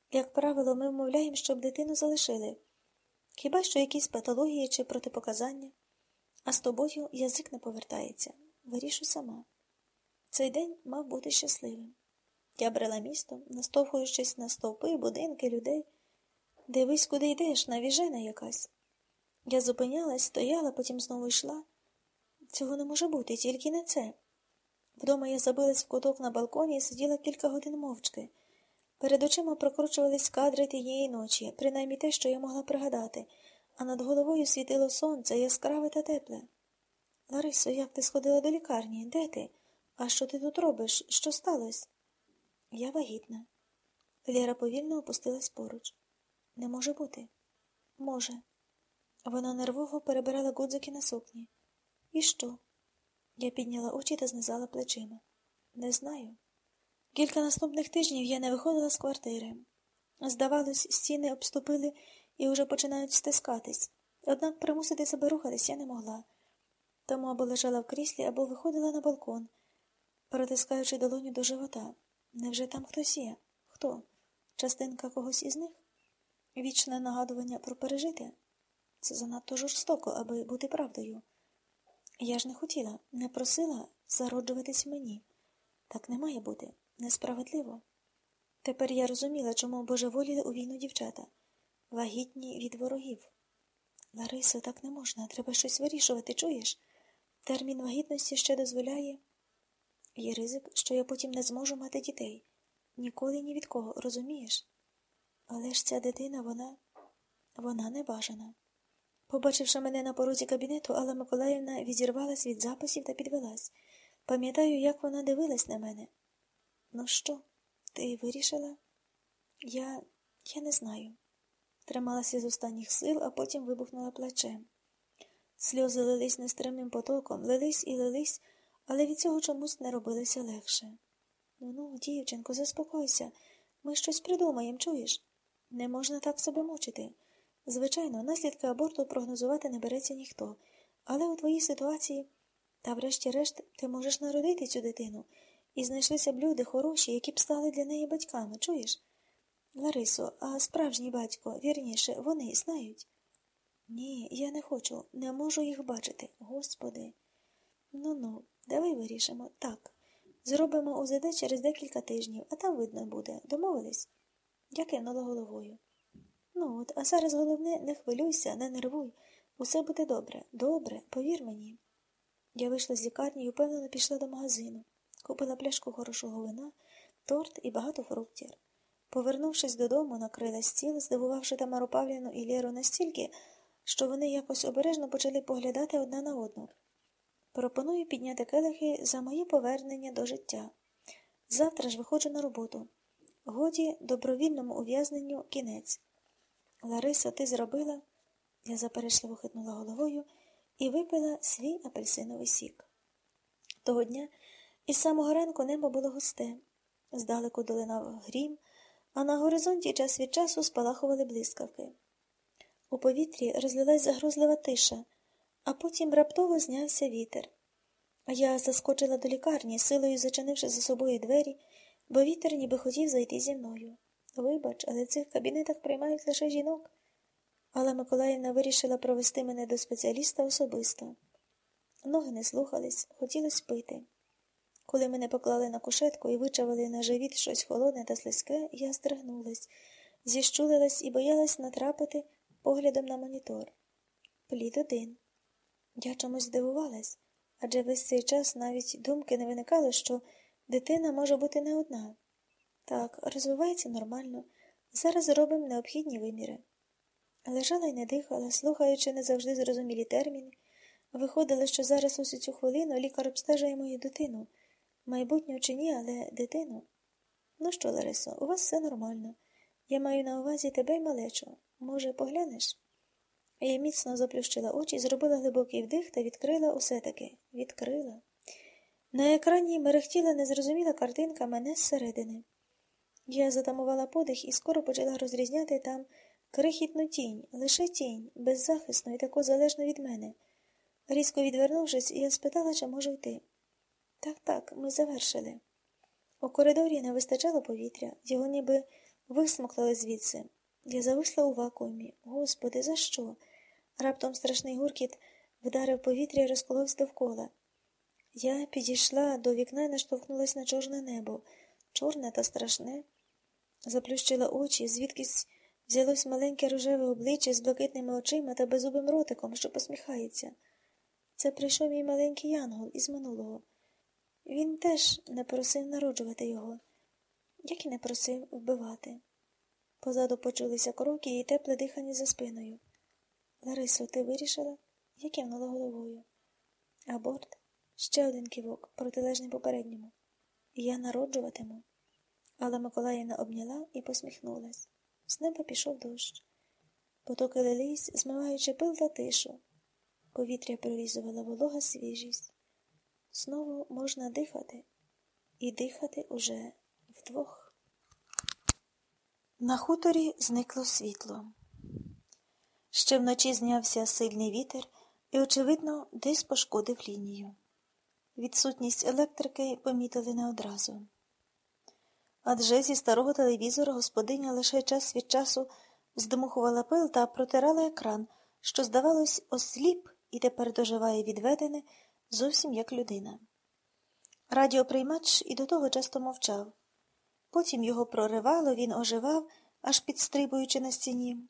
Як правило, ми вмовляємо, щоб дитину залишили. Хіба що якісь патології чи протипоказання. А з тобою язик не повертається. Вирішу сама. Цей день мав бути щасливим. Я брела містом, наштовхуючись на стовпи, будинки, людей. Дивись, куди йдеш, навіжена якась. Я зупинялась, стояла, потім знову йшла. Цього не може бути, тільки не це. Вдома я забилась в куток на балконі і сиділа кілька годин мовчки. Перед очима прокручувались кадри тієї ночі, принаймні те, що я могла пригадати, а над головою світило сонце, яскраве та тепле. Ларисо, як ти сходила до лікарні? Де ти? А що ти тут робиш? Що сталося? Я вагітна. Лєра повільно опустилась поруч. Не може бути. Може. Вона нервово перебирала гудзики на сукні. І що? Я підняла очі та знизала плечима. Не знаю. Кілька наступних тижнів я не виходила з квартири. Здавалось, стіни обступили і вже починають стискатись. Однак примусити себе рухатись я не могла. Тому або лежала в кріслі, або виходила на балкон, протискаючи долоню до живота. Невже там хтось є? Хто? Частинка когось із них? Вічне нагадування про пережите? Це занадто жорстоко, аби бути правдою. Я ж не хотіла, не просила зароджуватись мені. Так не має бути. Несправедливо. Тепер я розуміла, чому божеволіли у війну дівчата. Вагітні від ворогів. Ларисо, так не можна. Треба щось вирішувати, чуєш? Термін вагітності ще дозволяє. Є ризик, що я потім не зможу мати дітей. Ніколи ні від кого, розумієш? Але ж ця дитина, вона не бажана. Побачивши мене на порозі кабінету, Алла Миколаївна відірвалась від записів та підвелась. Пам'ятаю, як вона дивилась на мене. Ну що, ти вирішила? Я не знаю. Трималася з останніх сил, а потім вибухнула плачем. Сльози лились нестримним потоком, лились, але від цього чомусь не робилося легше. Ну, дівчинко, заспокойся. Ми щось придумаємо, чуєш? Не можна так себе мучити. Звичайно, наслідки аборту прогнозувати не береться ніхто. Але у твоїй ситуації, та врешті-решт, ти можеш народити цю дитину. І знайшлися б люди хороші, які б стали для неї батьками, чуєш? Ларисо, а справжній батько, вірніше, вони знають? Ні, я не хочу, не можу їх бачити. Господи. Ну, давай вирішимо. Так. Зробимо УЗД через декілька тижнів, а там видно буде. Домовились? Я кивнула головою. Ну от, а зараз головне, не хвилюйся, не нервуй. Усе буде добре. Добре, повір мені. Я вийшла з лікарні і впевнено пішла до магазину. Купила пляшку хорошого вина, торт і багато фруктів. Повернувшись додому, накрила стіл, здивувавши Тамару Павлівну і Лєру настільки, що вони якось обережно почали поглядати одна на одну. Пропоную підняти келихи за моє повернення до життя. Завтра ж виходжу на роботу. Годі добровільному ув'язненню кінець. Лариса, ти зробила? Я заперечливо хитнула головою і випила свій апельсиновий сік. Того дня із самого ранку небо було густе. Здалеку долинав грім, а на горизонті час від часу спалахували блискавки. У повітрі розлилась загрозлива тиша, а потім раптово знявся вітер. Я заскочила до лікарні, силою зачинивши за собою двері, бо вітер ніби хотів зайти зі мною. Вибач, але в цих кабінетах приймають лише жінок. Алла Миколаївна вирішила провести мене до спеціаліста особисто. Ноги не слухались, хотілося пити. Коли мене поклали на кушетку і вичавили на живіт щось холодне та слизьке, я здригнулась, зіщулилась і боялась натрапити поглядом на монітор. Плід 1. Я чомусь здивувалась, адже весь цей час навіть думки не виникало, що дитина може бути не одна. Так, розвивається нормально. Зараз зробимо необхідні виміри. Лежала й не дихала, слухаючи не завжди зрозумілі терміни. Виходило, що зараз усю цю хвилину лікар обстежує мою дитину. Майбутню чи ні, але дитину. Ну що, Ларисо, у вас все нормально. Я маю на увазі тебе й малечу. Може, поглянеш? Я міцно заплющила очі, зробила глибокий вдих та відкрила усе-таки. Відкрила. На екрані мерехтіла незрозуміла картинка мене зсередини. Я затамувала подих і скоро почала розрізняти там крихітну тінь, лише тінь, беззахисну і таку залежну від мене. Різко відвернувшись, я спитала, чи можу йти. Так, ми завершили. У коридорі не вистачало повітря, його ніби Висмоктали звідси. Я зависла у вакуумі. Господи, за що? Раптом страшний гуркіт вдарив повітря і розколовся довкола. Я підійшла до вікна і наштовхнулась на чорне небо. Чорне та страшне. Заплющила очі, звідкись взялось маленьке рожеве обличчя з блакитними очима та беззубим ротиком, що посміхається. Це прийшов мій маленький янгол із минулого. Він теж не просив народжувати його, як і не просив вбивати. Позаду почулися кроки і тепле дихання за спиною. Ларисо, ти вирішила? Я кивнула головою. Аборт? Ще один кивок, протилежний попередньому. І я народжуватиму. Алла Миколаївна обняла і посміхнулась. З неба пішов дощ. Потоки лились, змиваючи пил та тишу. Повітря прорізувала волога свіжість. Знову можна дихати. І дихати уже вдвох. На хуторі зникло світло. Ще вночі знявся сильний вітер і, очевидно, десь пошкодив лінію. Відсутність електрики помітили не одразу. Адже зі старого телевізора господиня лише час від часу здмухувала пил та протирала екран, що, здавалось, осліп і тепер доживає відведене зовсім як людина. Радіоприймач і до того часто мовчав. Потім його проривало, він оживав, аж підстрибуючи на стіні.